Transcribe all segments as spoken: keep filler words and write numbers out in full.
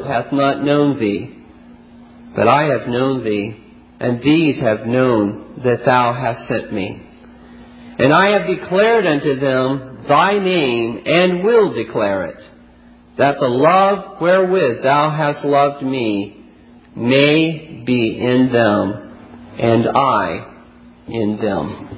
hath not known thee, but I have known thee, and these have known that thou hast sent me. And I have declared unto them thy name, and will declare it, that the love wherewith thou hast loved me may be in them, and I in them.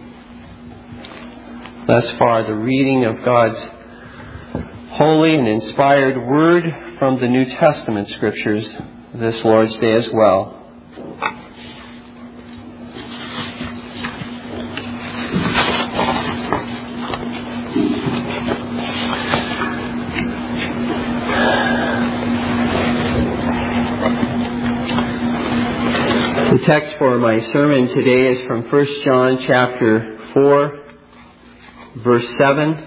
Thus far, the reading of God's holy and inspired word from the New Testament Scriptures this Lord's Day as well. The text for my sermon today is from First John chapter four, verse seven.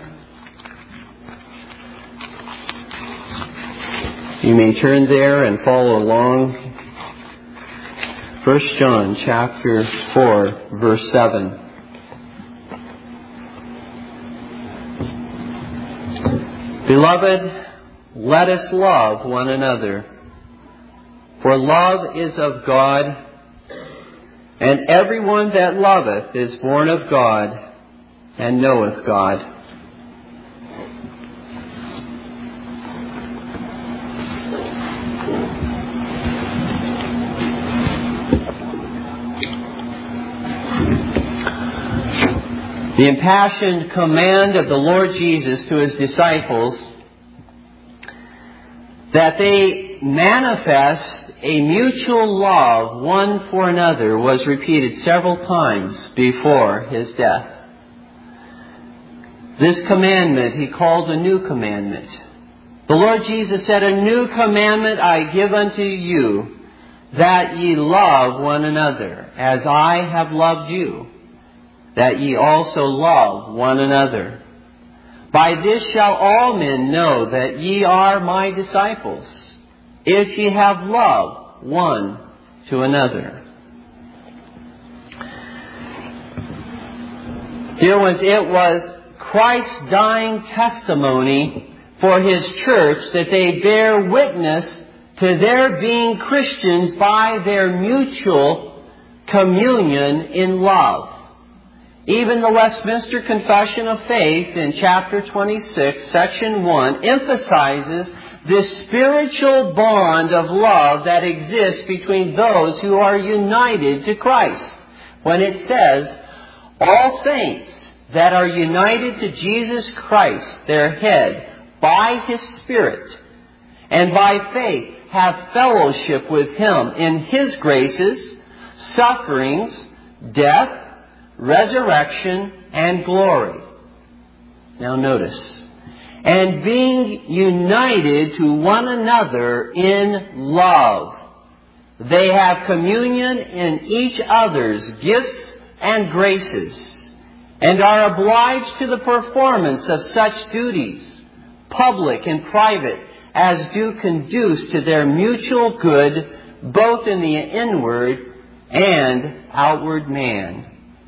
You may turn there and follow along. First John chapter four, verse seven. Beloved, let us love one another, for love is of God, and everyone that loveth is born of God, and knoweth God. The impassioned command of the Lord Jesus to His disciples that they manifest a mutual love one for another was repeated several times before His death. This commandment He called a new commandment. The Lord Jesus said, "A new commandment I give unto you, that ye love one another, as I have loved you, that ye also love one another. By this shall all men know that ye are my disciples, if ye have love one to another." Dear ones, it was Christ's dying testimony for His church that they bear witness to their being Christians by their mutual communion in love. Even the Westminster Confession of Faith in chapter twenty-six, section one, emphasizes this spiritual bond of love that exists between those who are united to Christ, when it says, "All saints that are united to Jesus Christ, their head, by His Spirit, and by faith have fellowship with Him in His graces, sufferings, death, resurrection, and glory." Now notice, "and being united to one another in love, they have communion in each other's gifts and graces, and are obliged to the performance of such duties, public and private, as do conduce to their mutual good, both in the inward and outward man."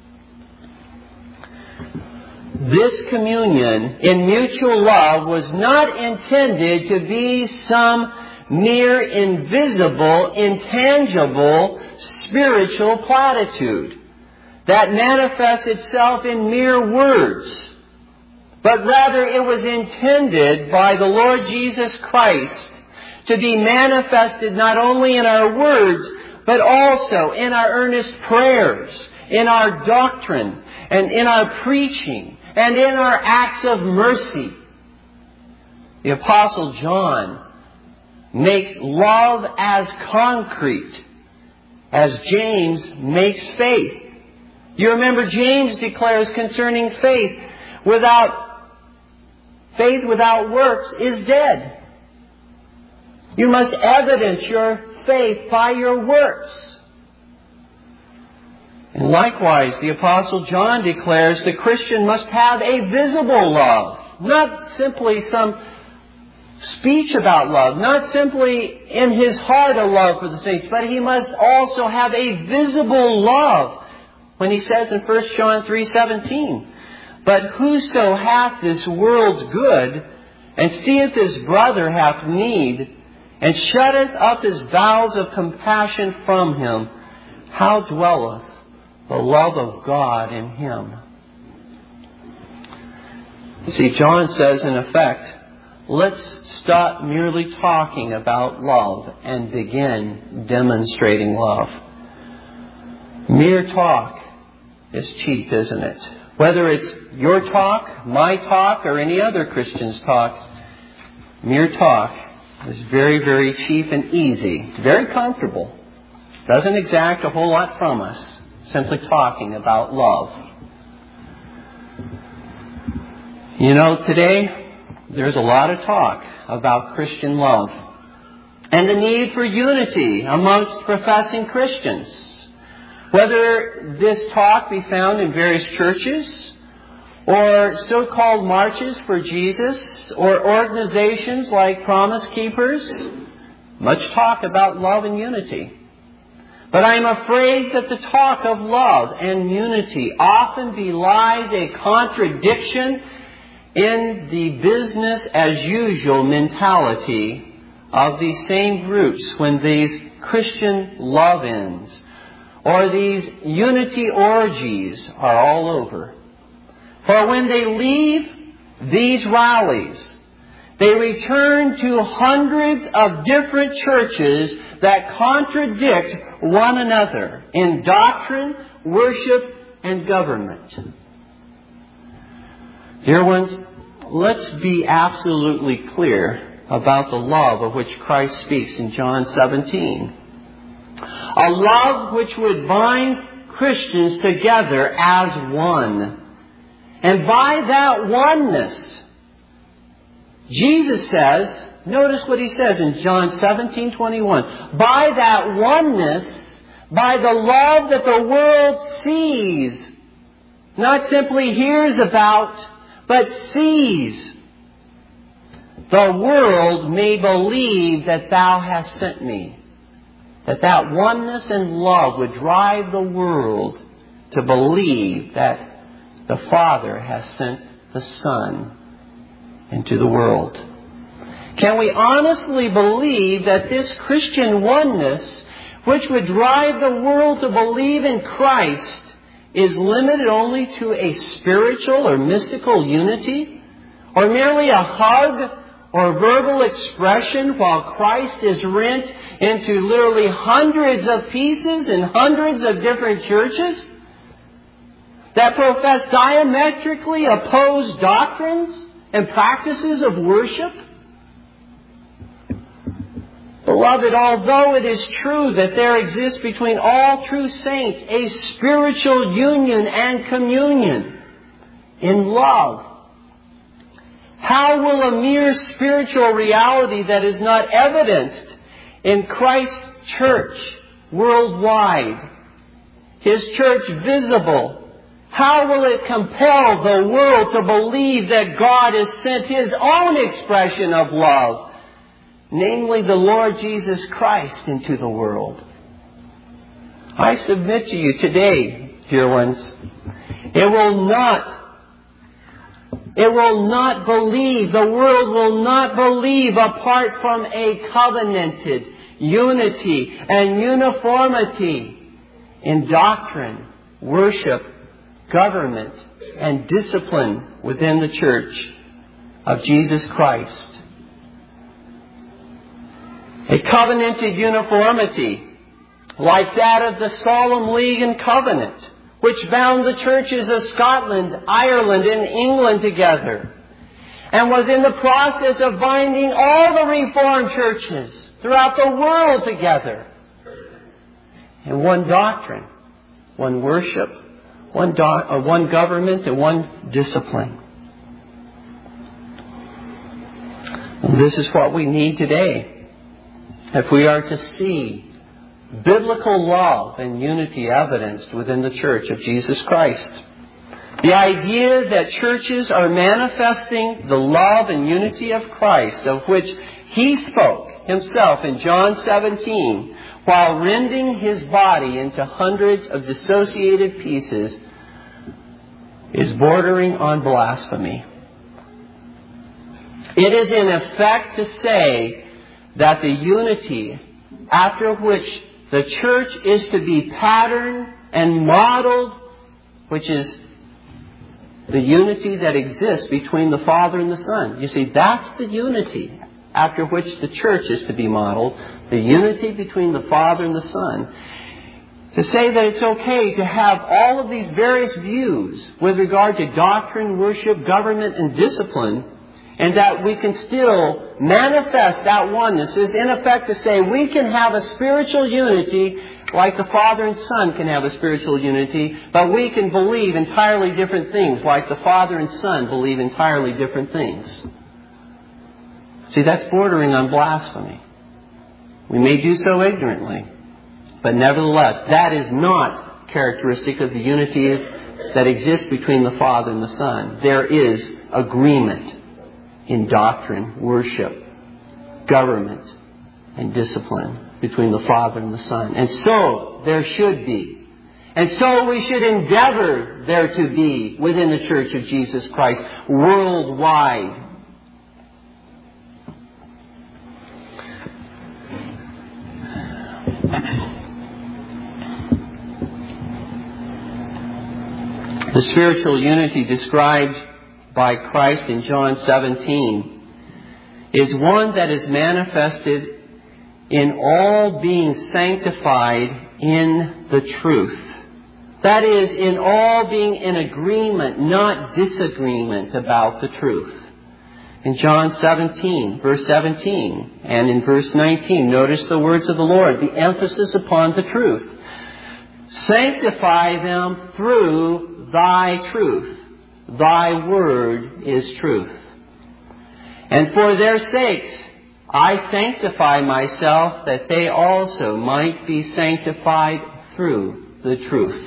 This communion in mutual love was not intended to be some mere invisible, intangible, spiritual platitude that manifests itself in mere words, but rather it was intended by the Lord Jesus Christ to be manifested not only in our words, but also in our earnest prayers, in our doctrine, and in our preaching, and in our acts of mercy. The Apostle John makes love as concrete as James makes faith. You remember James declares concerning faith, without faith without works is dead. You must evidence your faith by your works. And likewise, the Apostle John declares the Christian must have a visible love, not simply some speech about love, not simply in his heart a love for the saints, but he must also have a visible love. When he says in First John three seventeen, "But whoso hath this world's good, and seeth his brother hath need, and shutteth up his bowels of compassion from him, how dwelleth the love of God in him? You see, John says, in effect, let's stop merely talking about love and begin demonstrating love. Mere talk is cheap, isn't it? Whether it's your talk, my talk, or any other Christian's talk, mere talk is very, very cheap and easy. Very comfortable. Doesn't exact a whole lot from us. Simply talking about love. You know, today there's a lot of talk about Christian love and the need for unity amongst professing Christians. Whether this talk be found in various churches or so-called marches for Jesus or organizations like Promise Keepers, much talk about love and unity. But I am afraid that the talk of love and unity often belies a contradiction in the business as usual mentality of these same groups when these Christian love-ins or these unity orgies are all over. For when they leave these rallies, they return to hundreds of different churches that contradict one another in doctrine, worship, and government. Dear ones, let's be absolutely clear about the love of which Christ speaks in John seventeen. A love which would bind Christians together as one. And by that oneness, Jesus says, notice what he says in John seventeen twenty-one. By that oneness, by the love that the world sees, not simply hears about, but sees, the world may believe that thou hast sent me. That that oneness and love would drive the world to believe that the Father has sent the Son into the world. Can we honestly believe that this Christian oneness, which would drive the world to believe in Christ, is limited only to a spiritual or mystical unity? Or merely a hug or verbal expression while Christ is rent into literally hundreds of pieces in hundreds of different churches that profess diametrically opposed doctrines and practices of worship? Beloved, although it is true that there exists between all true saints a spiritual union and communion in love, how will a mere spiritual reality that is not evidenced in Christ's church worldwide, His church visible, how will it compel the world to believe that God has sent His own expression of love, namely the Lord Jesus Christ, into the world? I submit to you today, dear ones, it will not, it will not believe, the world will not believe apart from a covenanted unity and uniformity in doctrine, worship, government, and discipline within the church of Jesus Christ. A covenanted uniformity like that of the Solemn League and Covenant, which bound the churches of Scotland, Ireland, and England together, and was in the process of binding all the Reformed churches throughout the world together in one doctrine, one worship, one, do- uh, one government, and one discipline. And this is what we need today if we are to see biblical love and unity evidenced within the Church of Jesus Christ. The idea that churches are manifesting the love and unity of Christ, of which He spoke Himself in John seventeen, while rending His body into hundreds of dissociated pieces, is bordering on blasphemy. It is in effect to say that the unity after which the church is to be patterned and modeled, which is the unity that exists between the Father and the Son. You see, that's the unity after which the church is to be modeled, the unity between the Father and the Son. To say that it's okay to have all of these various views with regard to doctrine, worship, government, and discipline, and that we can still manifest that oneness is in effect to say we can have a spiritual unity like the Father and Son can have a spiritual unity, but we can believe entirely different things like the Father and Son believe entirely different things. See, that's bordering on blasphemy. We may do so ignorantly, but nevertheless, that is not characteristic of the unity that exists between the Father and the Son. There is agreement in doctrine, worship, government, and discipline between the Father and the Son. And so there should be. And so we should endeavor there to be within the Church of Jesus Christ worldwide. The spiritual unity described by Christ in John seventeen is one that is manifested in all being sanctified in the truth. That is, in all being in agreement, not disagreement about the truth. In John seventeen, verse seventeen, and in verse nineteen, notice the words of the Lord, the emphasis upon the truth. Sanctify them through thy truth. Thy word is truth. And for their sakes I sanctify myself, that they also might be sanctified through the truth.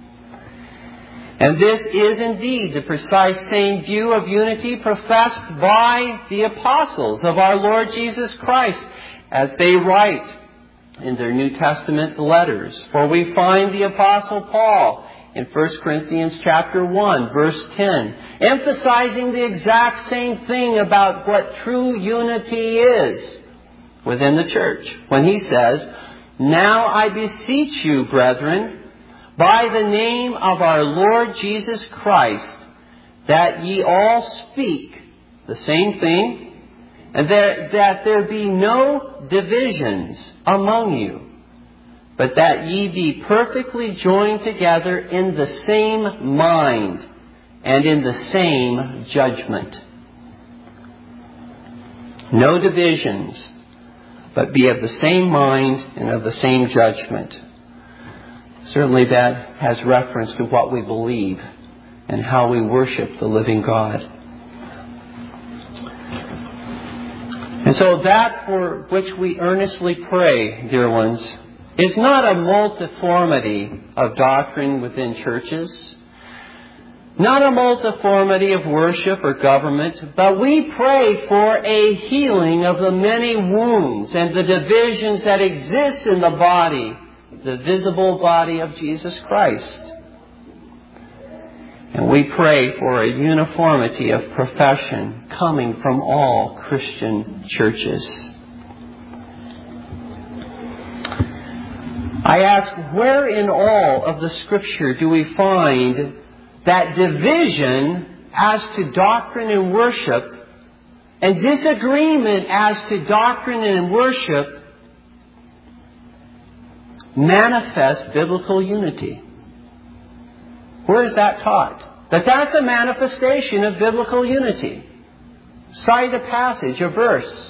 And this is indeed the precise same view of unity professed by the apostles of our Lord Jesus Christ as they write in their New Testament letters. For we find the Apostle Paul in First Corinthians chapter one, verse ten, emphasizing the exact same thing about what true unity is within the church, when he says, "Now I beseech you, brethren, by the name of our Lord Jesus Christ, that ye all speak the same thing, and that, that there be no divisions among you, but that ye be perfectly joined together in the same mind and in the same judgment." No divisions, but be of the same mind and of the same judgment. Certainly that has reference to what we believe and how we worship the living God. And so that for which we earnestly pray, dear ones, is not a multiformity of doctrine within churches, not a multiformity of worship or government, but we pray for a healing of the many wounds and the divisions that exist in the body, the visible body of Jesus Christ. And we pray for a uniformity of profession coming from all Christian churches. I ask, where in all of the Scripture do we find that division as to doctrine and worship and disagreement as to doctrine and worship manifest biblical unity? Where is that taught? That that's a manifestation of biblical unity. Cite a passage, a verse.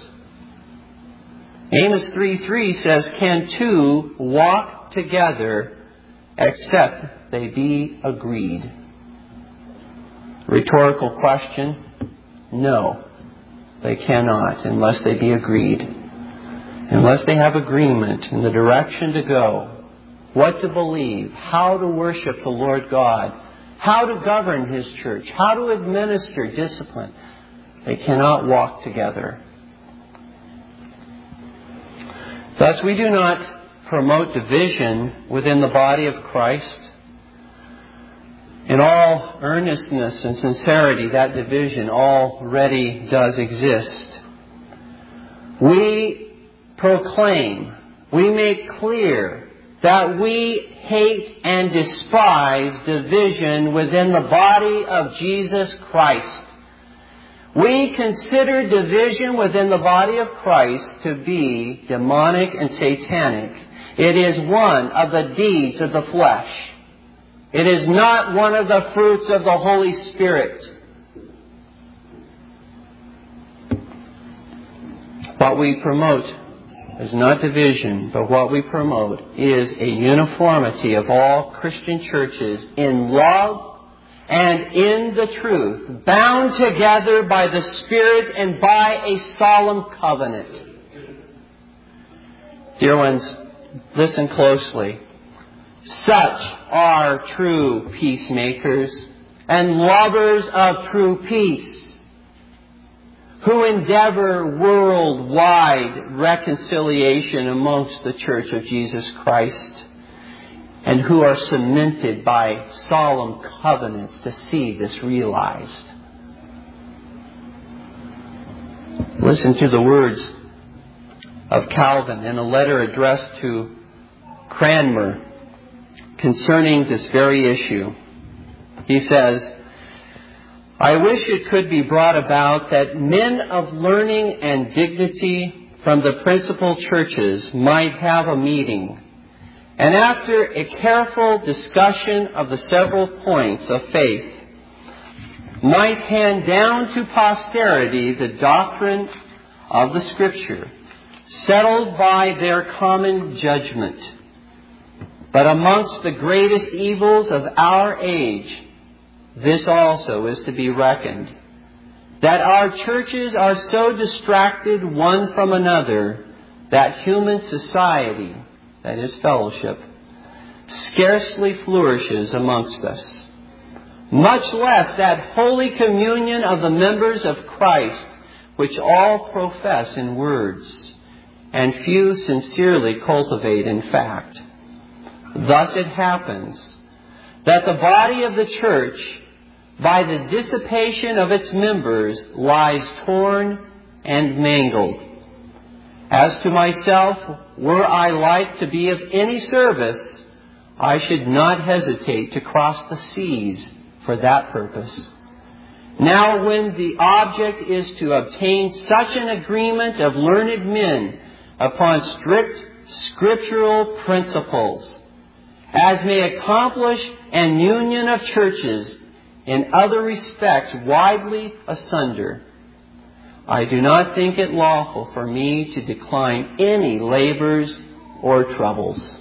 Amos three three says, "Can two walk together except they be agreed?" Rhetorical question. No, they cannot unless they be agreed. Unless they have agreement in the direction to go, what to believe, how to worship the Lord God, how to govern His church, how to administer discipline, they cannot walk together. Thus, we do not promote division within the body of Christ. In all earnestness and sincerity, that division already does exist. We proclaim, we make clear that we hate and despise division within the body of Jesus Christ. We consider division within the body of Christ to be demonic and satanic. It is one of the deeds of the flesh. It is not one of the fruits of the Holy Spirit. What we promote is not division, but what we promote is a uniformity of all Christian churches in love and in the truth, bound together by the Spirit and by a solemn covenant. Dear ones, listen closely. Such are true peacemakers and lovers of true peace, who endeavor worldwide reconciliation amongst the Church of Jesus Christ, and who are cemented by solemn covenants to see this realized. Listen to the words of Calvin in a letter addressed to Cranmer concerning this very issue. He says, I wish it could be brought about that men of learning and dignity from the principal churches might have a meeting, and after a careful discussion of the several points of faith, might hand down to posterity the doctrine of the Scripture, settled by their common judgment. But amongst the greatest evils of our age, this also is to be reckoned, that our churches are so distracted one from another that human society, that is fellowship, scarcely flourishes amongst us, much less that holy communion of the members of Christ, which all profess in words, and few sincerely cultivate in fact. Thus it happens that the body of the church, by the dissipation of its members, lies torn and mangled. As to myself, were I like to be of any service, I should not hesitate to cross the seas for that purpose. Now, when the object is to obtain such an agreement of learned men upon strict scriptural principles as may accomplish an union of churches in other respects widely asunder, I do not think it lawful for me to decline any labors or troubles.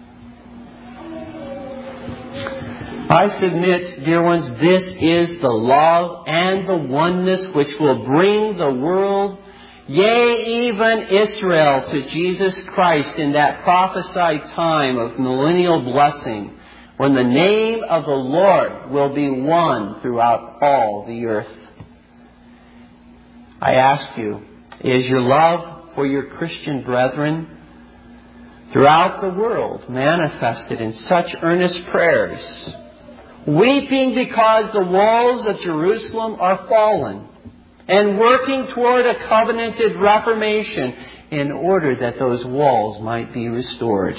I submit, dear ones, this is the love and the oneness which will bring the world, yea, even Israel, to Jesus Christ in that prophesied time of millennial blessing, when the name of the Lord will be one throughout all the earth. I ask you, is your love for your Christian brethren throughout the world manifested in such earnest prayers, weeping because the walls of Jerusalem are fallen, and working toward a covenanted reformation in order that those walls might be restored?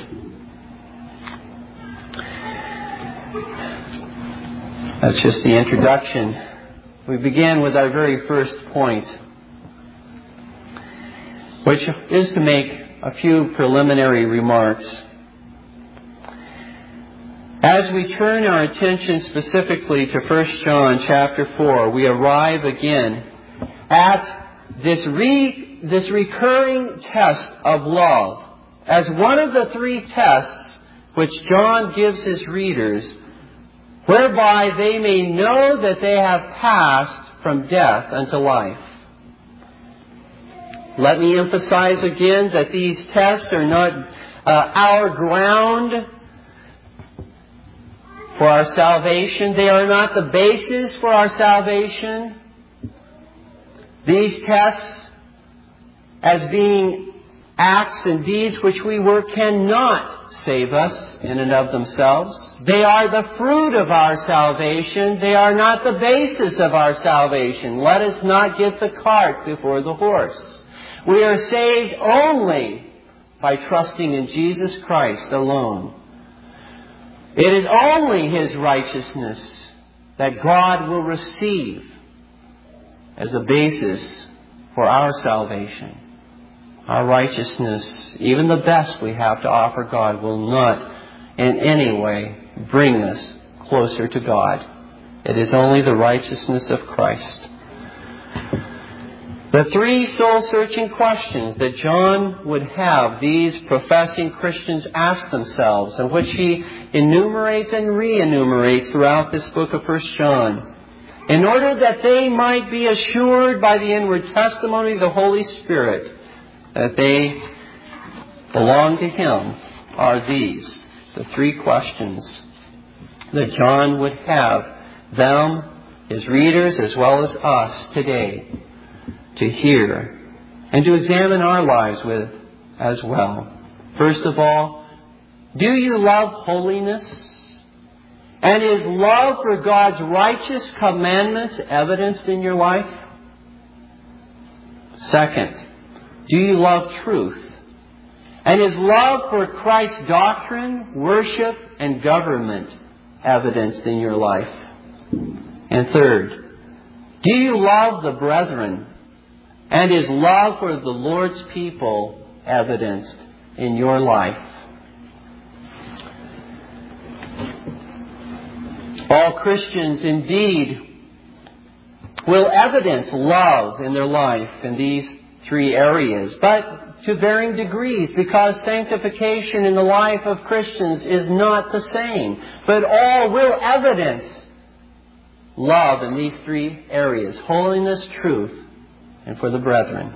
That's just the introduction. We begin with our very first point, which is to make a few preliminary remarks. As we turn our attention specifically to First John chapter four, we arrive again at this re, this recurring test of love as one of the three tests which John gives his readers, whereby they may know that they have passed from death unto life. Let me emphasize again that these tests are not uh, our ground for our salvation. They are not the basis for our salvation. These tests, as being acts and deeds which we work, cannot save us in and of themselves. They are the fruit of our salvation. They are not the basis of our salvation. Let us not get the cart before the horse. We are saved only by trusting in Jesus Christ alone. It is only His righteousness that God will receive as a basis for our salvation. Our righteousness, even the best we have to offer God, will not in any way bring us closer to God. It is only the righteousness of Christ. The three soul-searching questions that John would have these professing Christians ask themselves, and which he enumerates and re-enumerates throughout this book of First John, in order that they might be assured by the inward testimony of the Holy Spirit that they belong to Him, are these, the three questions that John would have them, his readers, as well as us today, to hear and to examine our lives with as well. First of all, do you love holiness? And is love for God's righteous commandments evidenced in your life? Second, do you love truth? And is love for Christ's doctrine, worship, and government evidenced in your life? And third, do you love the brethren? And is love for the Lord's people evidenced in your life? All Christians indeed will evidence love in their life in these three areas, but to varying degrees, because sanctification in the life of Christians is not the same. But all will evidence love in these three areas: holiness, truth, and for the brethren.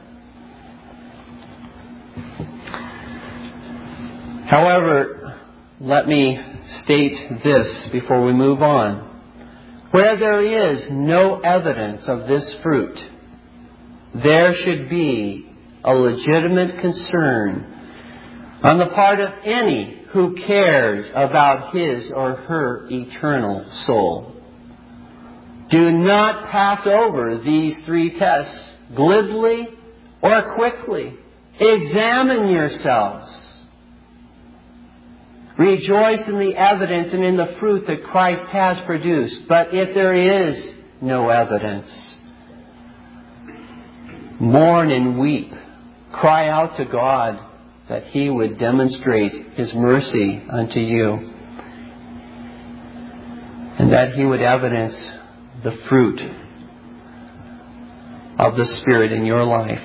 However, let me state this before we move on. Where there is no evidence of this fruit, there should be a legitimate concern on the part of any who cares about his or her eternal soul. Do not pass over these three tests glibly or quickly. Examine yourselves. Rejoice in the evidence and in the fruit that Christ has produced. But if there is no evidence, mourn and weep. Cry out to God that He would demonstrate His mercy unto you, and that He would evidence the fruit of the Spirit in your life.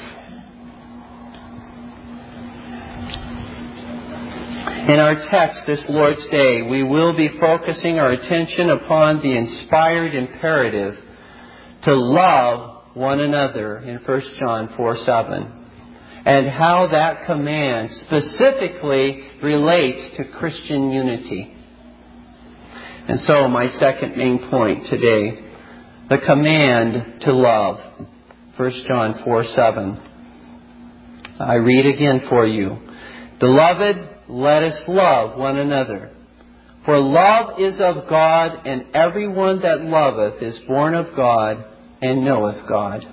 In our text this Lord's Day, we will be focusing our attention upon the inspired imperative to love one another in First John four seven, and how that command specifically relates to Christian unity. And so my second main point today, the command to love. First John four seven. I read again for you. Beloved, let us love one another. For love is of God, and everyone that loveth is born of God and knoweth God.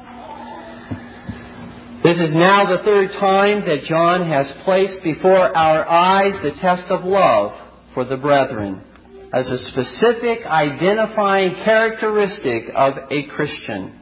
This is now the third time that John has placed before our eyes the test of love for the brethren as a specific identifying characteristic of a Christian.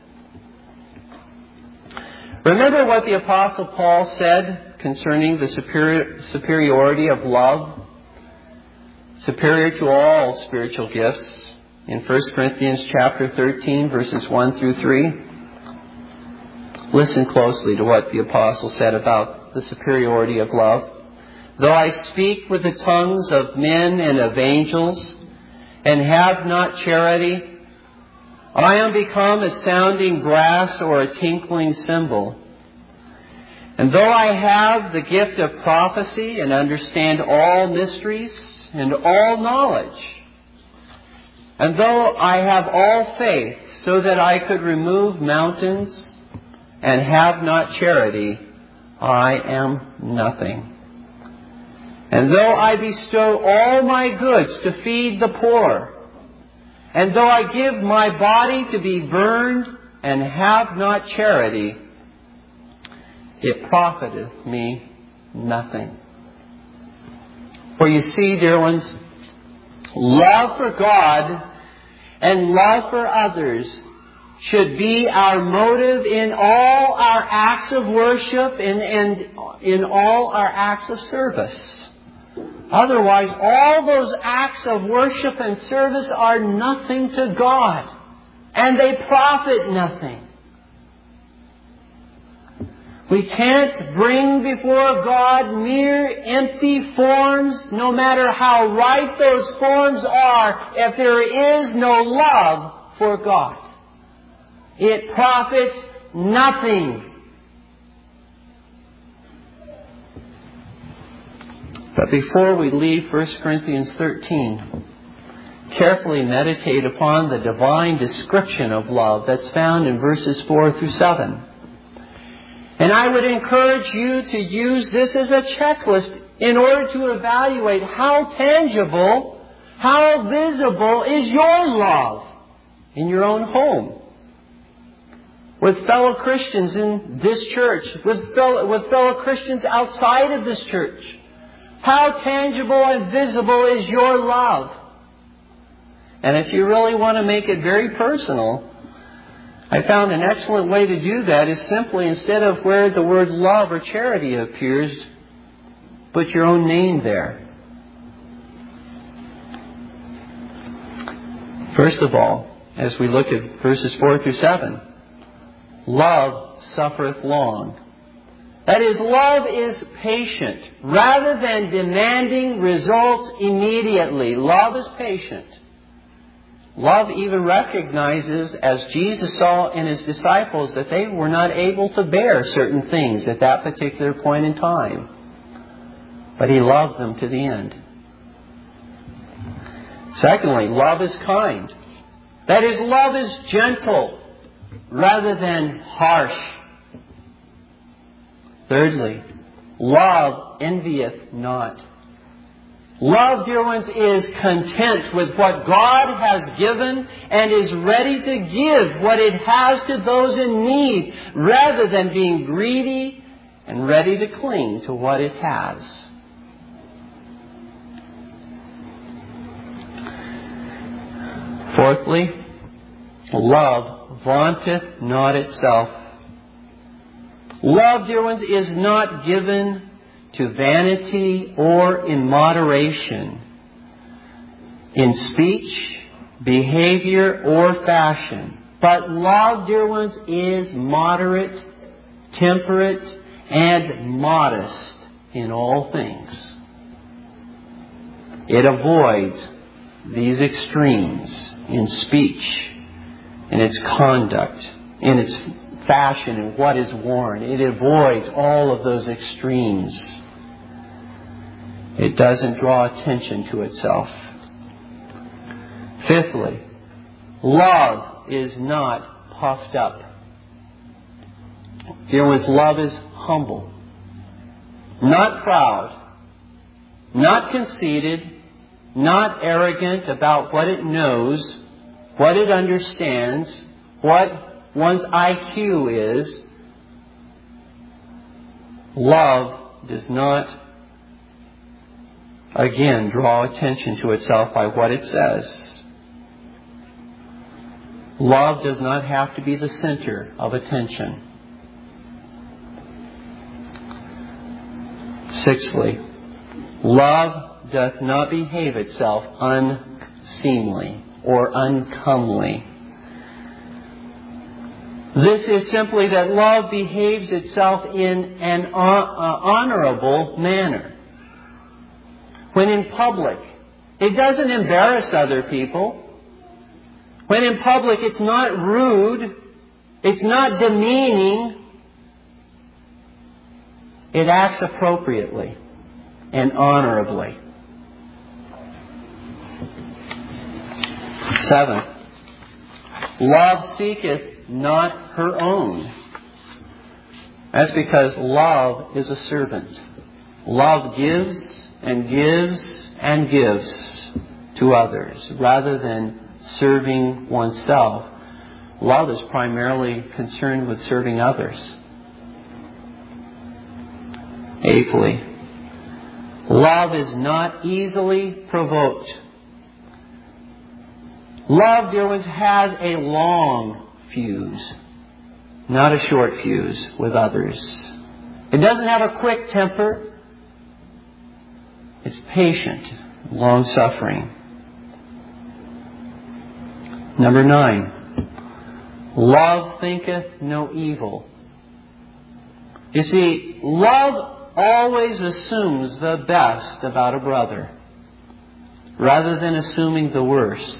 Remember what the Apostle Paul said concerning the superior, superiority of love, superior to all spiritual gifts, in First Corinthians chapter thirteen, verses one through three. Listen closely to what the apostle said about the superiority of love. Though I speak with the tongues of men and of angels, and have not charity, I am become a sounding brass or a tinkling cymbal. And though I have the gift of prophecy and understand all mysteries and all knowledge, and though I have all faith so that I could remove mountains and have not charity, I am nothing. And though I bestow all my goods to feed the poor, and though I give my body to be burned and have not charity, it profiteth me nothing. For you see, dear ones, love for God and love for others should be our motive in all our acts of worship and, and in all our acts of service. Otherwise, all those acts of worship and service are nothing to God, and they profit nothing. We can't bring before God mere empty forms, no matter how right those forms are, if there is no love for God. It profits nothing. But before we leave First Corinthians thirteen, carefully meditate upon the divine description of love that's found in verses four through seven. And I would encourage you to use this as a checklist in order to evaluate how tangible, how visible is your love in your own home, with fellow Christians in this church, with fellow, with fellow Christians outside of this church. How tangible and visible is your love? And if you really want to make it very personal, I found an excellent way to do that is simply, instead of where the word love or charity appears, put your own name there. First of all, as we look at verses four through seven, love suffereth long. That is, love is patient. Rather than demanding results immediately, love is patient. Love even recognizes, as Jesus saw in His disciples, that they were not able to bear certain things at that particular point in time. But He loved them to the end. Secondly, love is kind. That is, love is gentle rather than harsh. Thirdly, love envieth not. Love, dear ones, is content with what God has given and is ready to give what it has to those in need, rather than being greedy and ready to cling to what it has. Fourthly, love vaunteth not itself. Love, dear ones, is not given to vanity or in moderation, in speech, behavior, or fashion. But love, dear ones, is moderate, temperate, and modest in all things. It avoids these extremes in speech, in its conduct, in its fashion, and what is worn. It avoids all of those extremes. It doesn't draw attention to itself. Fifthly, love is not puffed up. Dear ones, love is humble, not proud, not conceited, not arrogant about what it knows, what it understands, what one's I Q is. Love does not, again, draw attention to itself by what it says. Love does not have to be the center of attention. Sixthly, love doth not behave itself unseemly or uncomely. This is simply that love behaves itself in an honorable manner. When in public, it doesn't embarrass other people. When in public, it's not rude. It's not demeaning. It acts appropriately and honorably. Seventh, love seeketh not her own. That's because love is a servant. Love gives and gives and gives to others rather than serving oneself. Love is primarily concerned with serving others. Eighthly, love is not easily provoked. Love, dear ones, has a long fuse, not a short fuse with others. It doesn't have a quick temper. It's patient, long-suffering. Number nine, love thinketh no evil. You see, love always assumes the best about a brother, rather than assuming the worst.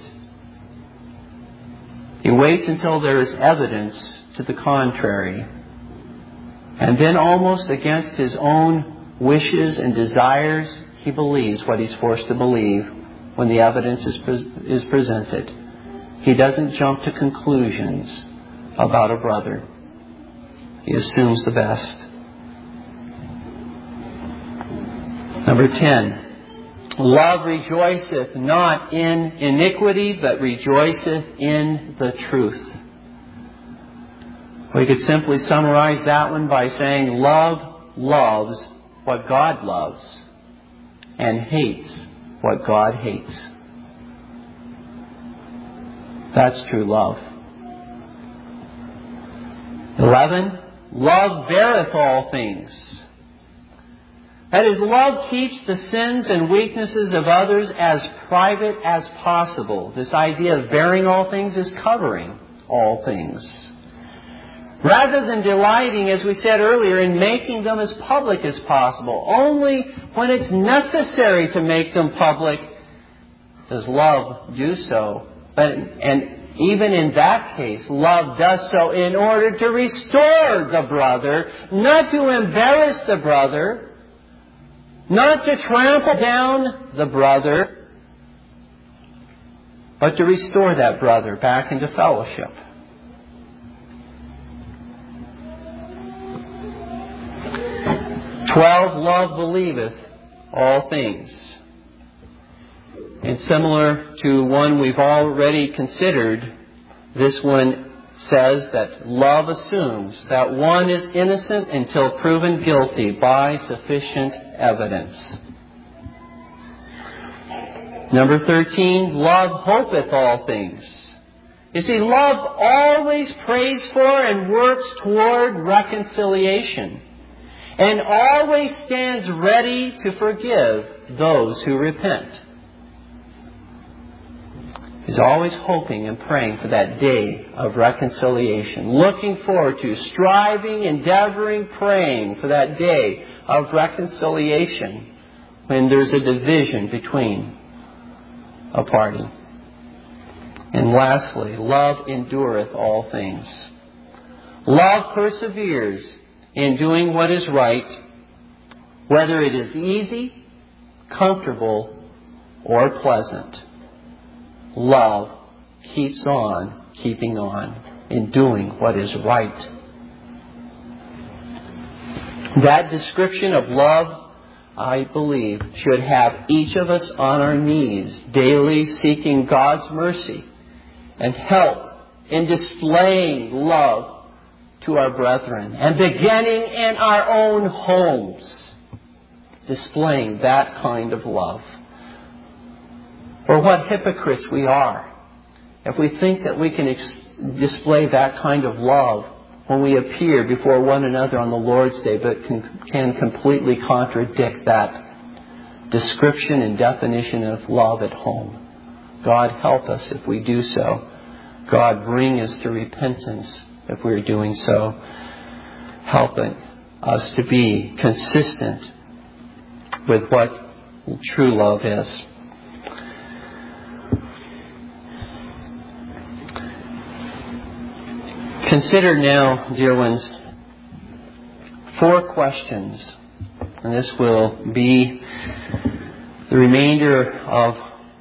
He waits until there is evidence to the contrary, and then, almost against his own wishes and desires, he believes what he's forced to believe when the evidence is, pre- is presented. He doesn't jump to conclusions about a brother. He assumes the best. Number ten. Love rejoiceth not in iniquity, but rejoiceth in the truth. We could simply summarize that one by saying love loves what God loves and hates what God hates. That's true love. Eleven, love beareth all things. That is, love keeps the sins and weaknesses of others as private as possible. This idea of bearing all things is covering all things. Rather than delighting, as we said earlier, in making them as public as possible. Only when it's necessary to make them public does love do so. But, and even in that case, love does so in order to restore the brother, not to embarrass the brother, not to trample down the brother, but to restore that brother back into fellowship. Twelve, love believeth all things. And similar to one we've already considered, this one says that love assumes that one is innocent until proven guilty by sufficient evidence. Number thirteen, love hopeth all things. You see, love always prays for and works toward reconciliation, and always stands ready to forgive those who repent. He's always hoping and praying for that day of reconciliation. Looking forward to, striving, endeavoring, praying for that day of reconciliation when there's a division between a party. And lastly, love endureth all things. Love perseveres in doing what is right, whether it is easy, comfortable, or pleasant. Love keeps on keeping on in doing what is right. That description of love, I believe, should have each of us on our knees, daily seeking God's mercy and help in displaying love to our brethren, and beginning in our own homes, displaying that kind of love. For what hypocrites we are if we think that we can ex- display that kind of love when we appear before one another on the Lord's Day, but can, can completely contradict that description and definition of love at home. God help us if we do so. God bring us to repentance if we're doing so, helping us to be consistent with what true love is. Consider now, dear ones, four questions, and this will be the remainder of,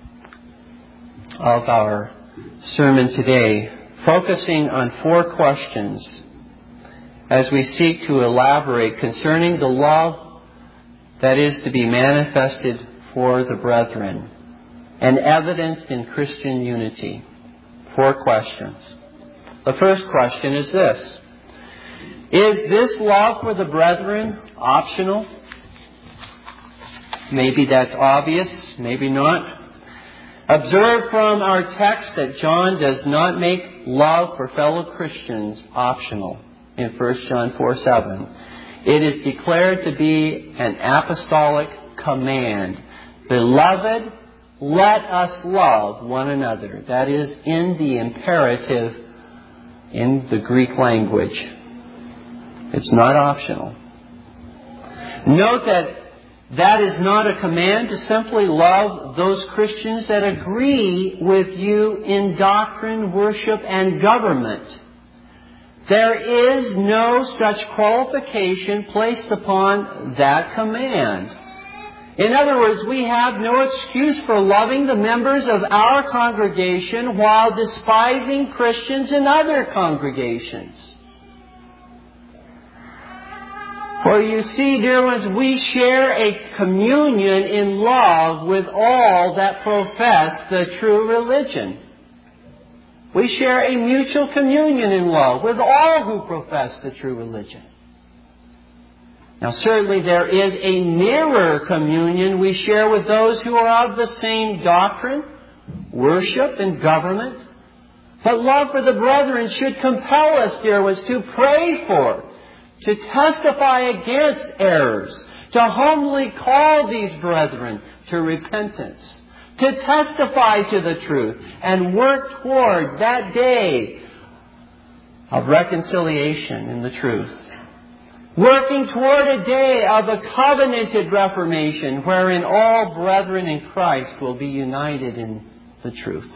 of our sermon today, focusing on four questions as we seek to elaborate concerning the love that is to be manifested for the brethren and evidenced in Christian unity. Four questions. The first question is this: is this love for the brethren optional? Maybe that's obvious, maybe not. Observe from our text that John does not make love for fellow Christians optional in First John four seven. It is declared to be an apostolic command. Beloved, let us love one another. That is in the imperative in the Greek language. It's not optional. Note that that is not a command to simply love those Christians that agree with you in doctrine, worship, and government. There is no such qualification placed upon that command. In other words, we have no excuse for loving the members of our congregation while despising Christians in other congregations. For you see, dear ones, we share a communion in love with all that profess the true religion. We share a mutual communion in love with all who profess the true religion. Now, certainly there is a nearer communion we share with those who are of the same doctrine, worship, and government. But love for the brethren should compel us, dear ones, to pray for, to testify against errors, to humbly call these brethren to repentance, to testify to the truth, and work toward that day of reconciliation in the truth. Working toward a day of a covenanted reformation wherein all brethren in Christ will be united in the truth.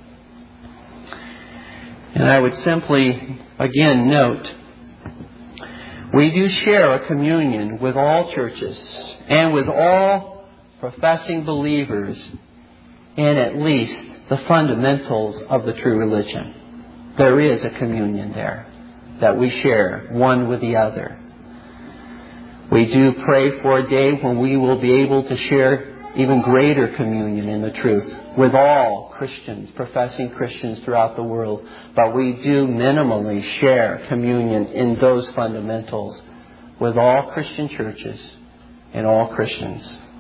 And I would simply, again, note, we do share a communion with all churches and with all professing believers in at least the fundamentals of the true religion. There is a communion there that we share one with the other. We do pray for a day when we will be able to share even greater communion in the truth with all Christians, professing Christians throughout the world. But we do minimally share communion in those fundamentals with all Christian churches and all Christians.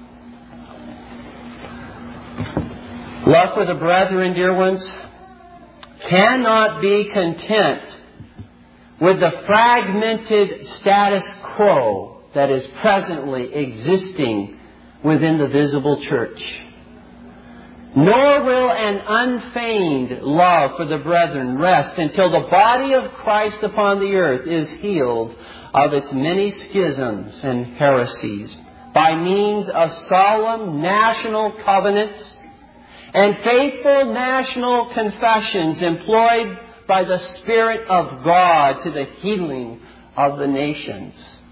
Love for the brethren, dear ones, cannot be content with the fragmented status quo that is presently existing within the visible church. Nor will an unfeigned love for the brethren rest until the body of Christ upon the earth is healed of its many schisms and heresies by means of solemn national covenants and faithful national confessions employed by the Spirit of God to the healing of the nations.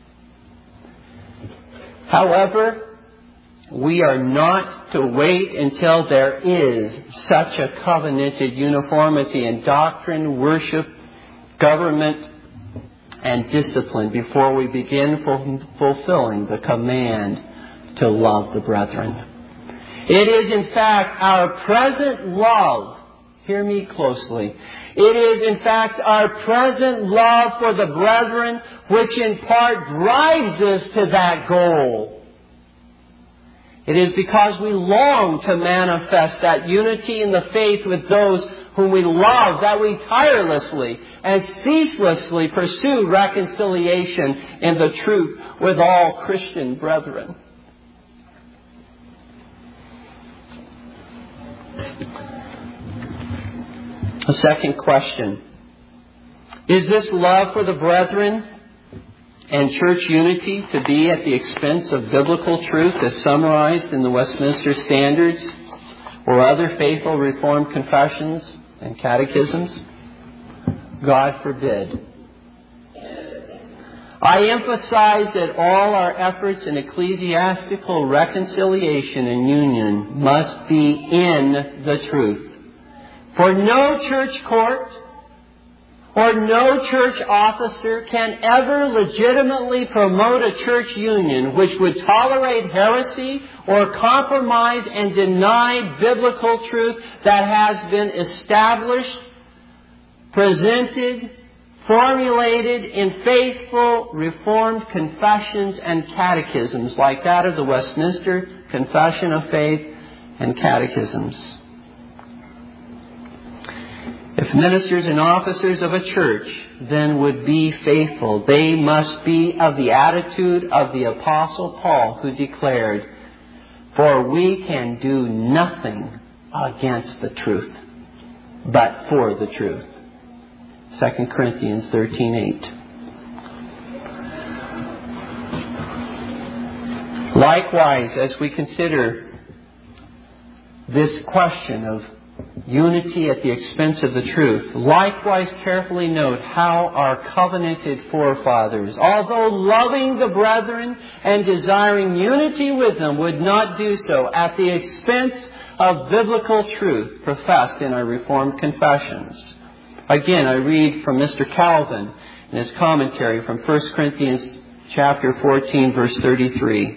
However, we are not to wait until there is such a covenanted uniformity in doctrine, worship, government, and discipline before we begin fulfilling the command to love the brethren. It is, in fact, our present love. Hear me closely. It is, in fact, our present love for the brethren which in part drives us to that goal. It is because we long to manifest that unity in the faith with those whom we love that we tirelessly and ceaselessly pursue reconciliation in the truth with all Christian brethren. A second question. Is this love for the brethren and church unity to be at the expense of biblical truth as summarized in the Westminster Standards or other faithful Reformed confessions and catechisms? God forbid. I emphasize that all our efforts in ecclesiastical reconciliation and union must be in the truth. For no church court or no church officer can ever legitimately promote a church union which would tolerate heresy or compromise and deny biblical truth that has been established, presented, formulated in faithful Reformed confessions and catechisms like that of the Westminster Confession of Faith and Catechisms. If ministers and officers of a church then would be faithful, they must be of the attitude of the Apostle Paul, who declared, "For we can do nothing against the truth, but for the truth." Second Corinthians thirteen eight. Likewise, as we consider this question of unity at the expense of the truth, likewise carefully note how our covenanted forefathers, although loving the brethren and desiring unity with them, would not do so at the expense of biblical truth professed in our Reformed confessions. Again, I read from Mister Calvin in his commentary from First Corinthians chapter fourteen, verse thirty-three,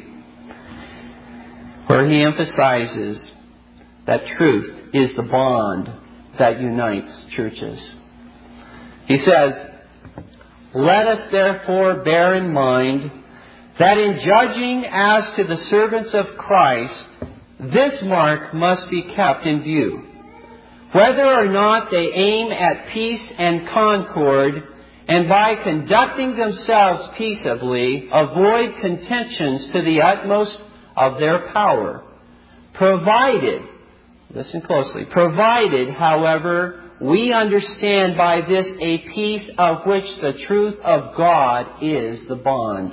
where he emphasizes that truth is the bond that unites churches. He says, "Let us therefore bear in mind that in judging as to the servants of Christ, this mark must be kept in view. Whether or not they aim at peace and concord, and by conducting themselves peaceably, avoid contentions to the utmost of their power, provided," listen closely, "provided, however, we understand by this a peace of which the truth of God is the bond.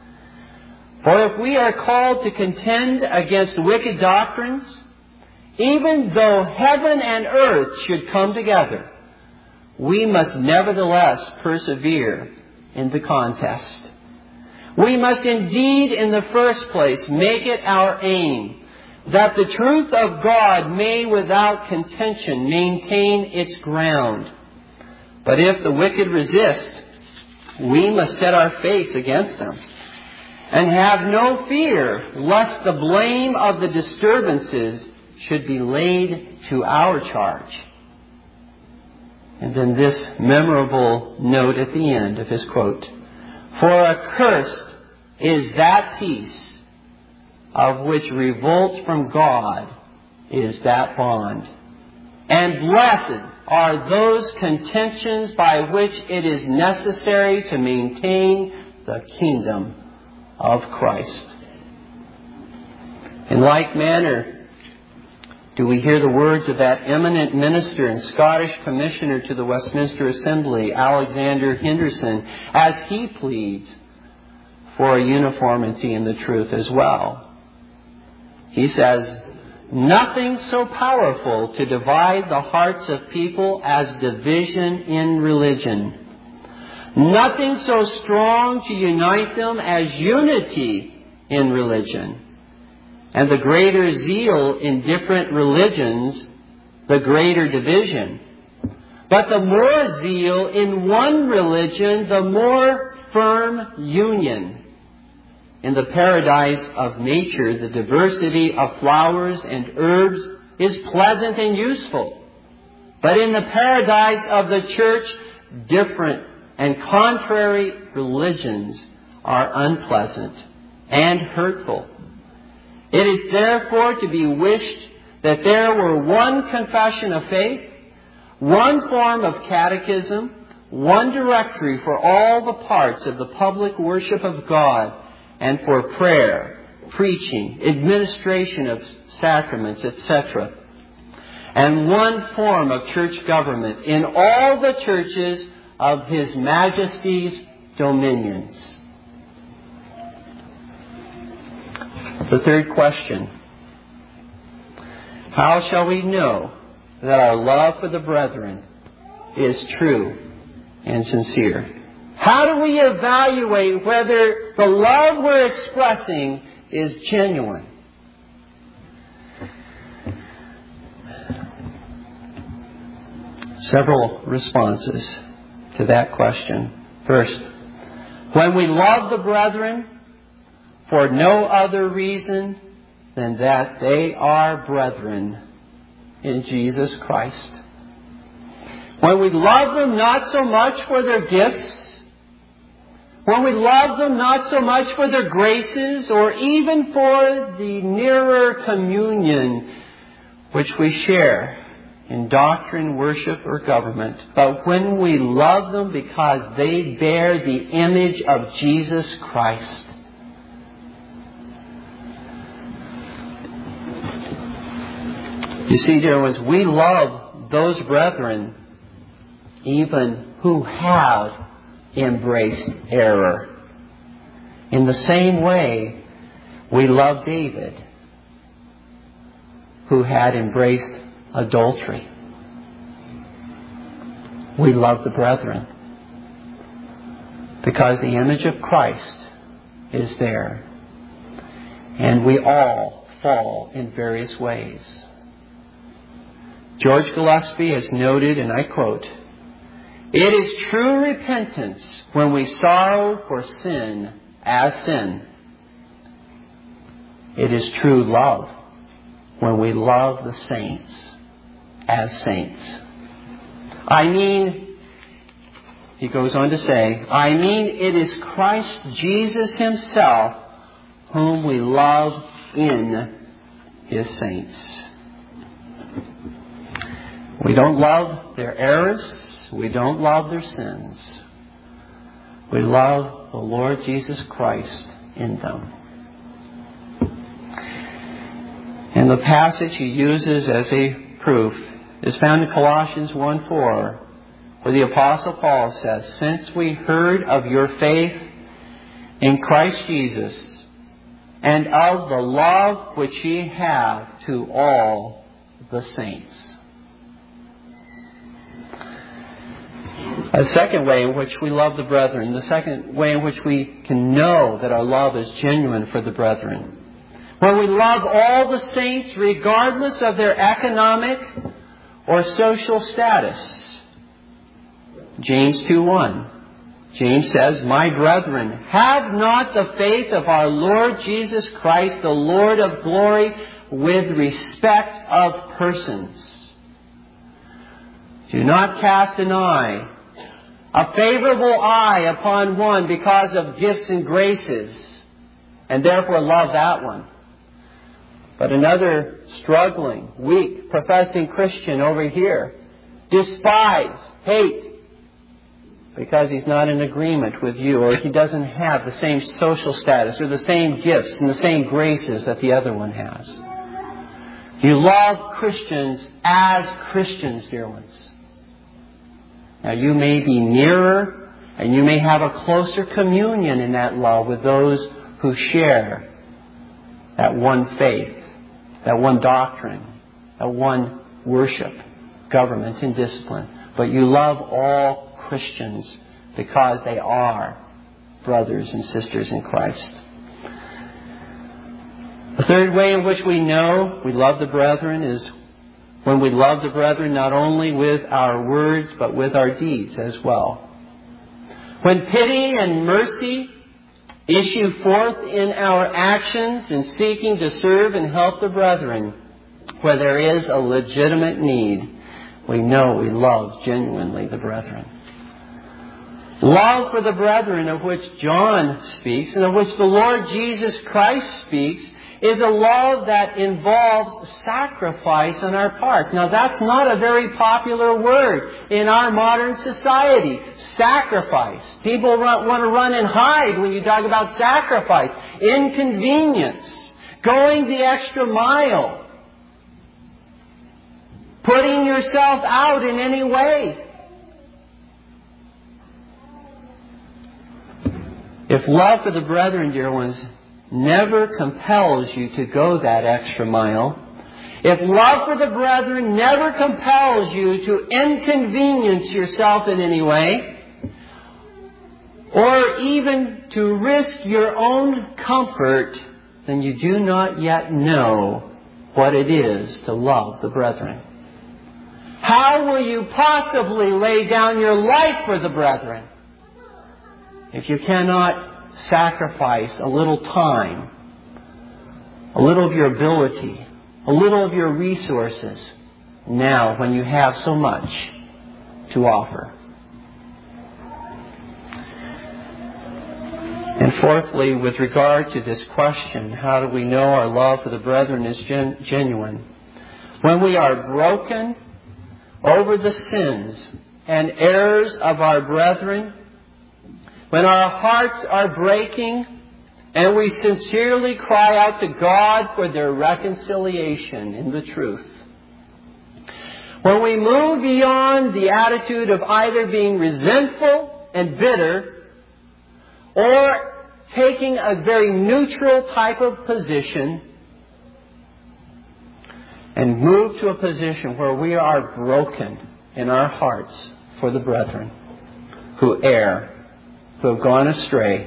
For if we are called to contend against wicked doctrines, even though heaven and earth should come together, we must nevertheless persevere in the contest. We must indeed, in the first place, make it our aim that the truth of God may without contention maintain its ground. But if the wicked resist, we must set our face against them, and have no fear lest the blame of the disturbances should be laid to our charge." And then this memorable note at the end of his quote, "For accursed is that peace of which revolt from God is that bond. And blessed are those contentions by which it is necessary to maintain the kingdom of Christ." In like manner, do we hear the words of that eminent minister and Scottish Commissioner to the Westminster Assembly, Alexander Henderson, as he pleads for a uniformity in the truth as well. He says, "Nothing so powerful to divide the hearts of people as division in religion. Nothing so strong to unite them as unity in religion. And the greater zeal in different religions, the greater division. But the more zeal in one religion, the more firm union. In the paradise of nature, the diversity of flowers and herbs is pleasant and useful. But in the paradise of the church, different and contrary religions are unpleasant and hurtful. It is therefore to be wished that there were one confession of faith, one form of catechism, one directory for all the parts of the public worship of God, and for prayer, preaching, administration of sacraments, et cetera, and one form of church government in all the churches of His Majesty's dominions." The third question: how shall we know that our love for the brethren is true and sincere? How do we evaluate whether the love we're expressing is genuine? Several responses to that question. First, when we love the brethren for no other reason than that they are brethren in Jesus Christ. When we love them not so much for their gifts, when we love them not so much for their graces, or even for the nearer communion which we share in doctrine, worship, or government, but when we love them because they bear the image of Jesus Christ. You see, dear ones, we love those brethren even who have embraced error. In the same way, we love David, who had embraced adultery. We love the brethren because the image of Christ is there. And we all fall in various ways. George Gillespie has noted, and I quote, "It is true repentance when we sorrow for sin as sin. It is true love when we love the saints as saints." I mean, he goes on to say, I mean it is Christ Jesus Himself whom we love in His saints. We don't love their errors. We don't love their sins. We love the Lord Jesus Christ in them. And the passage he uses as a proof is found in Colossians one four, where the Apostle Paul says, "Since we heard of your faith in Christ Jesus, and of the love which ye have to all the saints." A second way in which we love the brethren, the second way in which we can know that our love is genuine for the brethren, when we love all the saints regardless of their economic or social status. James two one. James says, "My brethren, have not the faith of our Lord Jesus Christ, the Lord of glory, with respect of persons. Do not cast an eye, a favorable eye upon one because of gifts and graces, and therefore love that one. But another struggling, weak, professing Christian over here, despise, hate, because he's not in agreement with you, or he doesn't have the same social status or the same gifts and the same graces that the other one has." You love Christians as Christians, dear ones. Now, you may be nearer and you may have a closer communion in that love with those who share that one faith, that one doctrine, that one worship, government, and discipline. But you love all Christians because they are brothers and sisters in Christ. The third way in which we know we love the brethren is when we love the brethren not only with our words but with our deeds as well. When pity and mercy issue forth in our actions in seeking to serve and help the brethren where there is a legitimate need, we know we love genuinely the brethren. Love for the brethren, of which John speaks and of which the Lord Jesus Christ speaks, is a love that involves sacrifice on our part. Now, that's not a very popular word in our modern society. Sacrifice. People run, want to run and hide when you talk about sacrifice. Inconvenience. Going the extra mile. Putting yourself out in any way. If love for the brethren, dear ones, never compels you to go that extra mile, if love for the brethren never compels you to inconvenience yourself in any way, or even to risk your own comfort, then you do not yet know what it is to love the brethren. How will you possibly lay down your life for the brethren if you cannot sacrifice a little time, a little of your ability, a little of your resources now when you have so much to offer. And fourthly, with regard to this question, how do we know our love for the brethren is gen- genuine? When we are broken over the sins and errors of our brethren, when our hearts are breaking and we sincerely cry out to God for their reconciliation in the truth. When we move beyond the attitude of either being resentful and bitter or taking a very neutral type of position and move to a position where we are broken in our hearts for the brethren who err, who have gone astray,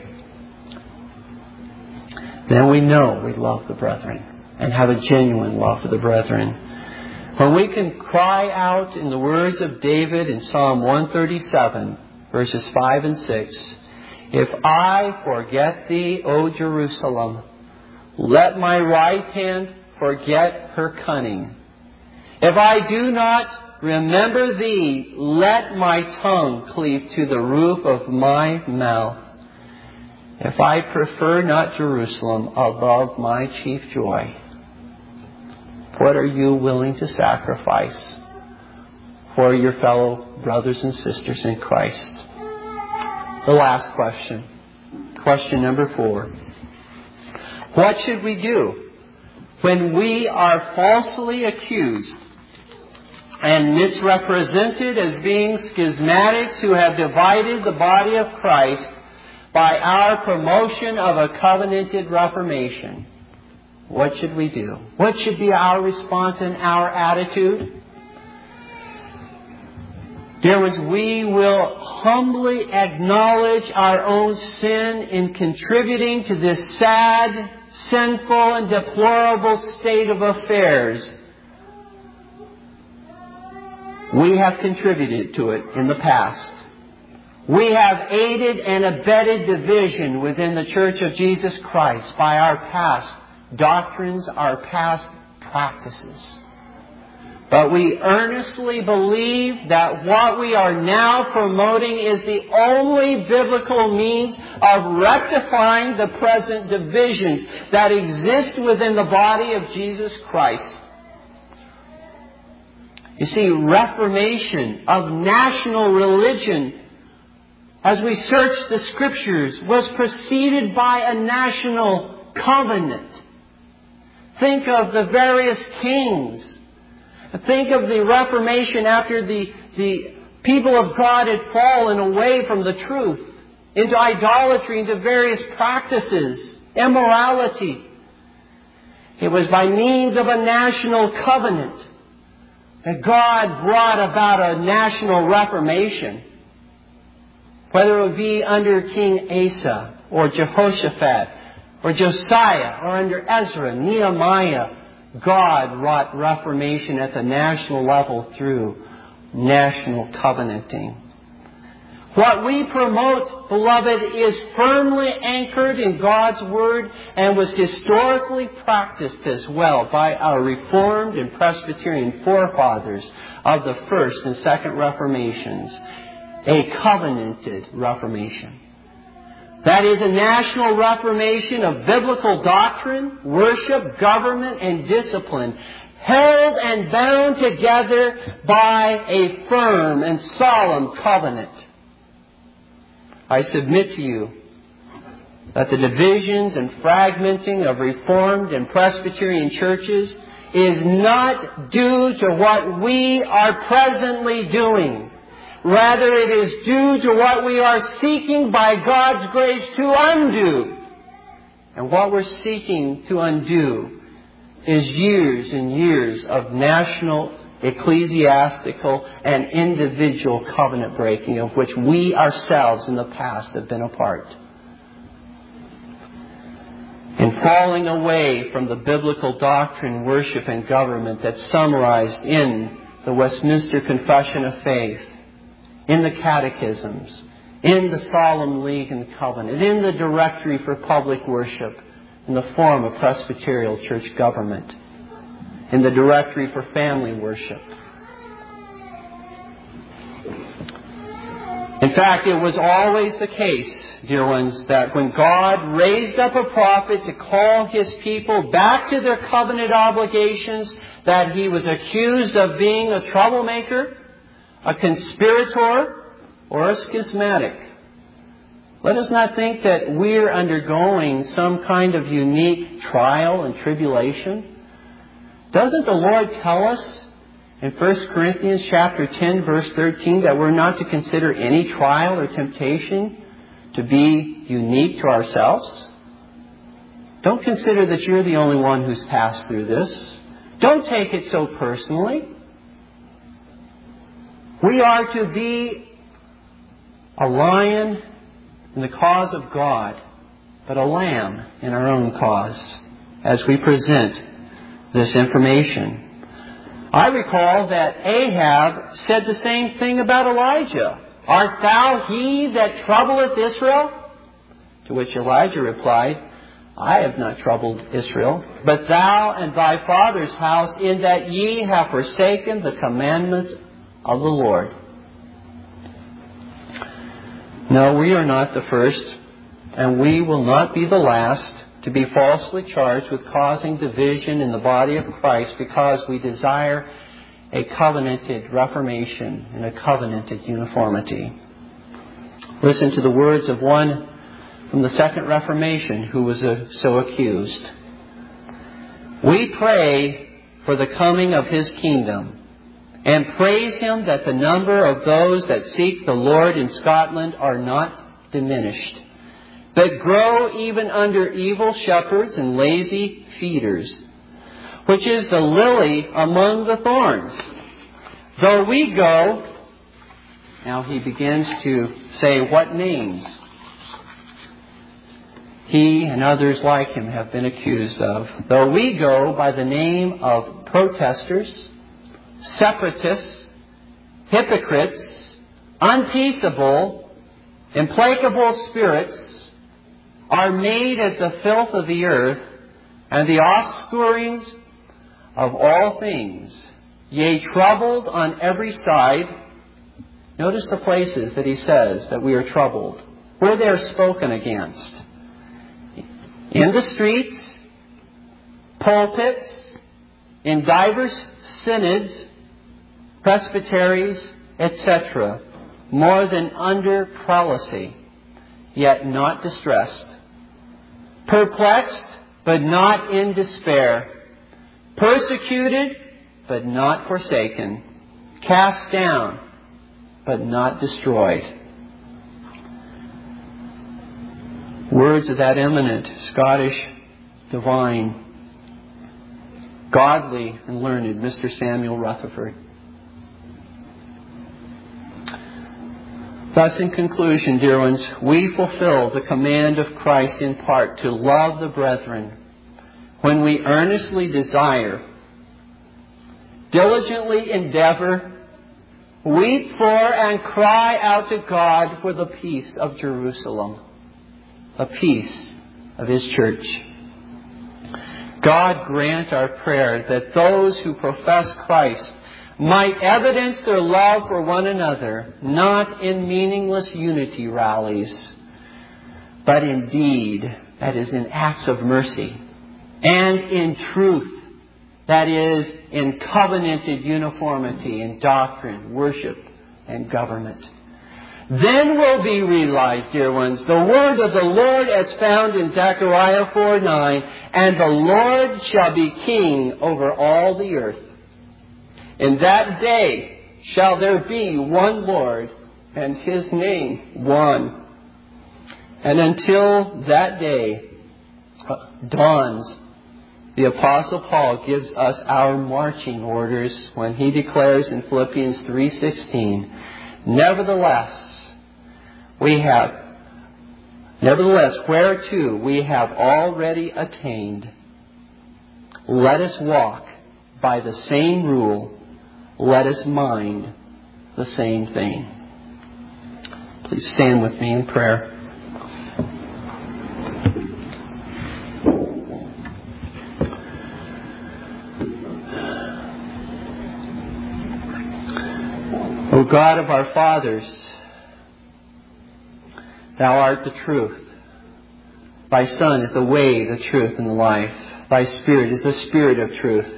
then we know we love the brethren and have a genuine love for the brethren. When we can cry out in the words of David in Psalm one thirty-seven, verses five and six, "If I forget thee, O Jerusalem, let my right hand forget her cunning. If I do not remember thee, let my tongue cleave to the roof of my mouth. If I prefer not Jerusalem above my chief joy." What are you willing to sacrifice for your fellow brothers and sisters in Christ? The last question. Question number four. What should we do when we are falsely accused and misrepresented as being schismatics who have divided the body of Christ by our promotion of a covenanted reformation? What should we do? What should be our response and our attitude? Dear ones, we will humbly acknowledge our own sin in contributing to this sad, sinful, and deplorable state of affairs. We have contributed to it in the past. We have aided and abetted division within the Church of Jesus Christ by our past doctrines, our past practices. But we earnestly believe that what we are now promoting is the only biblical means of rectifying the present divisions that exist within the body of Jesus Christ. You see, reformation of national religion, as we search the Scriptures, was preceded by a national covenant. Think of the various kings. Think of the Reformation after the, the people of God had fallen away from the truth into idolatry, into various practices, immorality. It was by means of a national covenant that God brought about a national reformation. Whether it would be under King Asa or Jehoshaphat or Josiah or under Ezra, Nehemiah, God wrought reformation at the national level through national covenanting. What we promote, beloved, is firmly anchored in God's Word and was historically practiced as well by our Reformed and Presbyterian forefathers of the First and Second Reformations. A covenanted reformation. That is a national reformation of biblical doctrine, worship, government, and discipline, held and bound together by a firm and solemn covenant. I submit to you that the divisions and fragmenting of Reformed and Presbyterian churches is not due to what we are presently doing. Rather, it is due to what we are seeking by God's grace to undo. And what we're seeking to undo is years and years of national, ecclesiastical, and individual covenant breaking of which we ourselves in the past have been a part. In falling away from the biblical doctrine, worship, and government that's summarized in the Westminster Confession of Faith, in the catechisms, in the Solemn League and Covenant, in the Directory for Public Worship, in the form of Presbyterial Church Government, in the Directory for Family Worship. In fact, it was always the case, dear ones, that when God raised up a prophet to call His people back to their covenant obligations, that he was accused of being a troublemaker, a conspirator, or a schismatic. Let us not think that we're undergoing some kind of unique trial and tribulation. Doesn't the Lord tell us in First Corinthians chapter ten, verse thirteen, that we're not to consider any trial or temptation to be unique to ourselves? Don't consider that you're the only one who's passed through this. Don't take it so personally. We are to be a lion in the cause of God, but a lamb in our own cause as we present this information. I recall that Ahab said the same thing about Elijah. Art thou he that troubleth Israel? To which Elijah replied, I have not troubled Israel, but thou and thy father's house, in that ye have forsaken the commandments of the Lord. No, we are not the first, and we will not be the last to be falsely charged with causing division in the body of Christ because we desire a covenanted reformation and a covenanted uniformity. Listen to the words of one from the Second Reformation who was uh, so accused. We pray for the coming of His kingdom and praise Him that the number of those that seek the Lord in Scotland are not diminished, but grow even under evil shepherds and lazy feeders, which is the lily among the thorns. Though we go, now he begins to say what names he and others like him have been accused of. Though we go by the name of protesters, separatists, hypocrites, unpeaceable, implacable spirits, are made as the filth of the earth and the offscourings of all things, yea, troubled on every side. Notice the places that he says that we are troubled, where they are spoken against. In the streets, pulpits, in divers synods, presbyteries, et cetera, more than under prelacy, yet not distressed, perplexed, but not in despair, persecuted, but not forsaken, cast down, but not destroyed. Words of that eminent Scottish divine, godly and learned Mister Samuel Rutherford. Thus, in conclusion, dear ones, we fulfill the command of Christ in part to love the brethren when we earnestly desire, diligently endeavor, weep for and cry out to God for the peace of Jerusalem, the peace of His church. God grant our prayer that those who profess Christ might evidence their love for one another, not in meaningless unity rallies, but in deed, that is, in acts of mercy, and in truth, that is, in covenanted uniformity in doctrine, worship, and government. Then will be realized, dear ones, the word of the Lord as found in Zechariah four nine, and the Lord shall be king over all the earth. In that day shall there be one Lord, and His name one. And until that day dawns, the Apostle Paul gives us our marching orders when he declares in Philippians three sixteen, Nevertheless, we have, nevertheless, whereto we have already attained, let us walk by the same rule, let us mind the same thing. Please stand with me in prayer. O God of our fathers, Thou art the truth. Thy Son is the way, the truth, and the life. Thy Spirit is the Spirit of truth.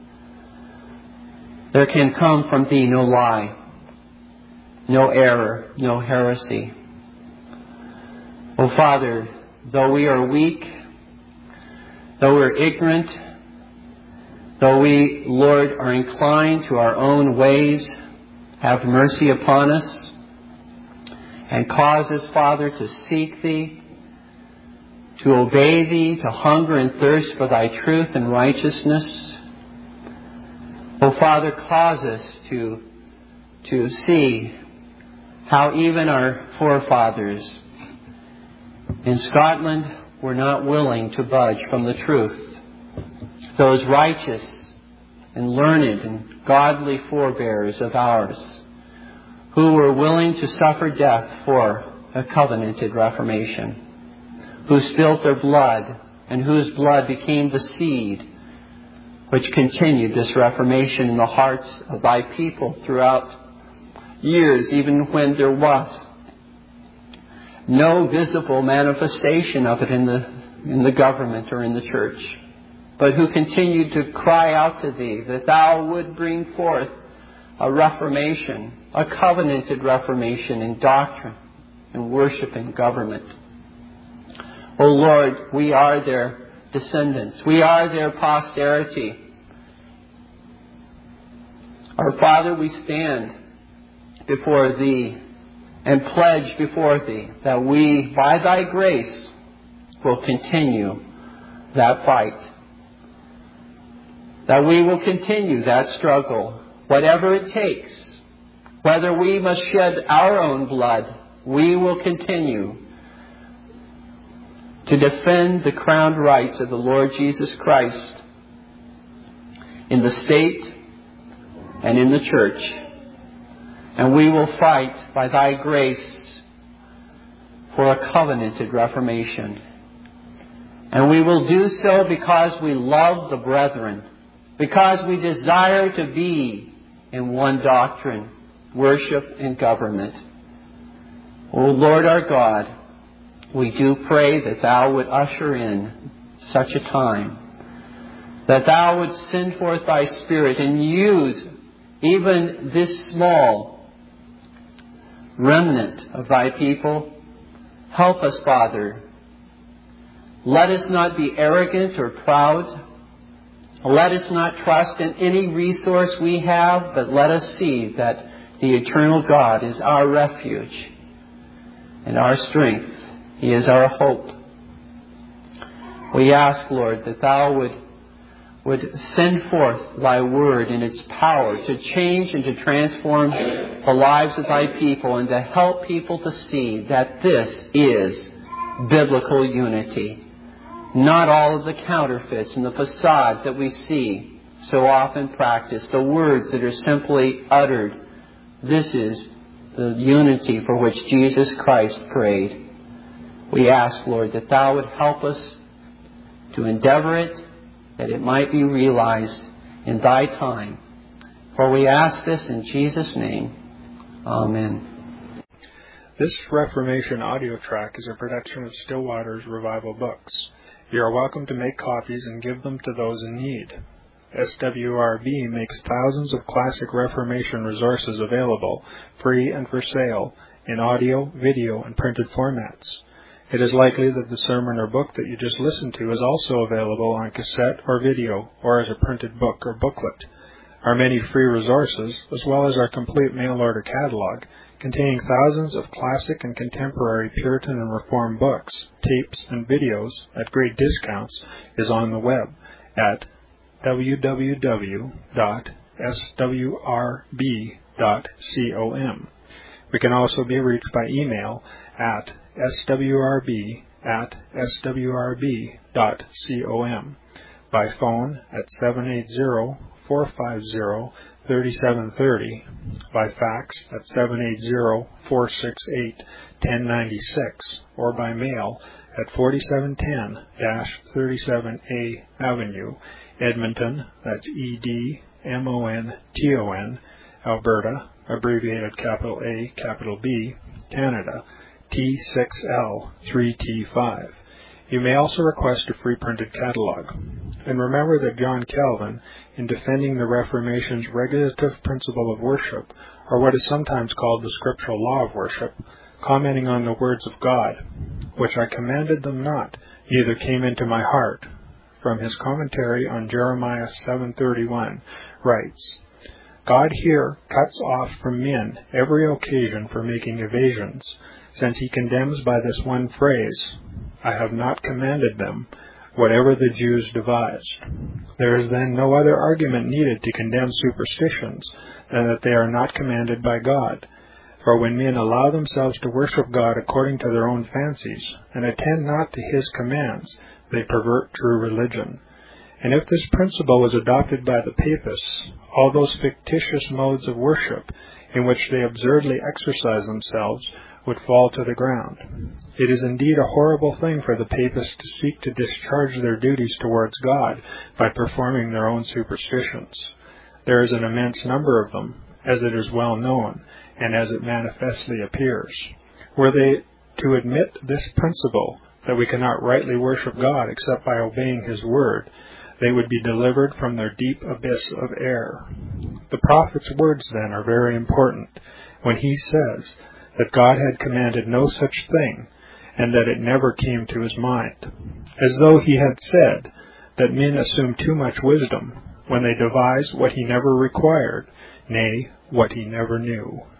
There can come from Thee no lie, no error, no heresy. O Father, though we are weak, though we are ignorant, though we, Lord, are inclined to our own ways, have mercy upon us and cause us, Father, to seek Thee, to obey Thee, to hunger and thirst for Thy truth and righteousness. O Father, cause us to, to see how even our forefathers in Scotland were not willing to budge from the truth. Those righteous and learned and godly forebears of ours who were willing to suffer death for a covenanted reformation, who spilt their blood and whose blood became the seed which continued this reformation in the hearts of Thy people throughout years, even when there was no visible manifestation of it in the, in the government or in the church, but who continued to cry out to Thee that Thou would bring forth a reformation, a covenanted reformation in doctrine and worship and government. O Lord, we are their descendants. We are their posterity. Our Father, we stand before Thee and pledge before Thee that we, by Thy grace, will continue that fight. That we will continue that struggle, whatever it takes. Whether we must shed our own blood, we will continue to defend the crowned rights of the Lord Jesus Christ in the state and in the church. And we will fight by Thy grace for a covenanted reformation. And we will do so because we love the brethren, because we desire to be in one doctrine, worship, and government. O Lord our God, we do pray that Thou would usher in such a time, that Thou would send forth Thy Spirit and use even this small remnant of Thy people. Help us, Father. Let us not be arrogant or proud. Let us not trust in any resource we have, but let us see that the eternal God is our refuge and our strength. He is our hope. We ask, Lord, that Thou would, would send forth Thy word in its power to change and to transform the lives of Thy people and to help people to see that this is biblical unity. Not all of the counterfeits and the facades that we see so often practiced, the words that are simply uttered. This is the unity for which Jesus Christ prayed. We ask, Lord, that Thou would help us to endeavor it, that it might be realized in Thy time. For we ask this in Jesus' name. Amen. This Reformation audio track is a production of Still Waters Revival Books. You are welcome to make copies and give them to those in need. S W R B makes thousands of classic Reformation resources available, free and for sale, in audio, video, and printed formats. It is likely that the sermon or book that you just listened to is also available on cassette or video, or as a printed book or booklet. Our many free resources, as well as our complete mail-order catalog, containing thousands of classic and contemporary Puritan and Reformed books, tapes, and videos at great discounts, is on the web at w w w dot s w r b dot com. We can also be reached by email at s w r b at s w r b dot com, by phone at seven eight zero, four five zero, three seven three zero, by fax at seven eight zero, four six eight, one zero nine six, or by mail at forty-seven ten thirty-seven A Avenue, Edmonton, that's E D M O N T O N, Alberta, abbreviated capital A, capital B, Canada, T six L three T five. You may also request a free printed catalog. And remember that John Calvin, in defending the Reformation's regulative principle of worship, or what is sometimes called the scriptural law of worship, commenting on the words of God, which I commanded them not, neither came into my heart, from his commentary on Jeremiah seven thirty-one, writes, God here cuts off from men every occasion for making evasions, since he condemns by this one phrase, I have not commanded them, whatever the Jews devised. There is then no other argument needed to condemn superstitions than that they are not commanded by God. For when men allow themselves to worship God according to their own fancies, and attend not to his commands, they pervert true religion. And if this principle was adopted by the papists, all those fictitious modes of worship in which they absurdly exercise themselves would fall to the ground. It is indeed a horrible thing for the papists to seek to discharge their duties towards God by performing their own superstitions. There is an immense number of them, as it is well known, and as it manifestly appears. Were they to admit this principle, that we cannot rightly worship God except by obeying his word, they would be delivered from their deep abyss of error. The prophet's words, then, are very important, when he says that God had commanded no such thing, and that it never came to his mind, as though he had said that men assume too much wisdom when they devise what he never required, nay, what he never knew.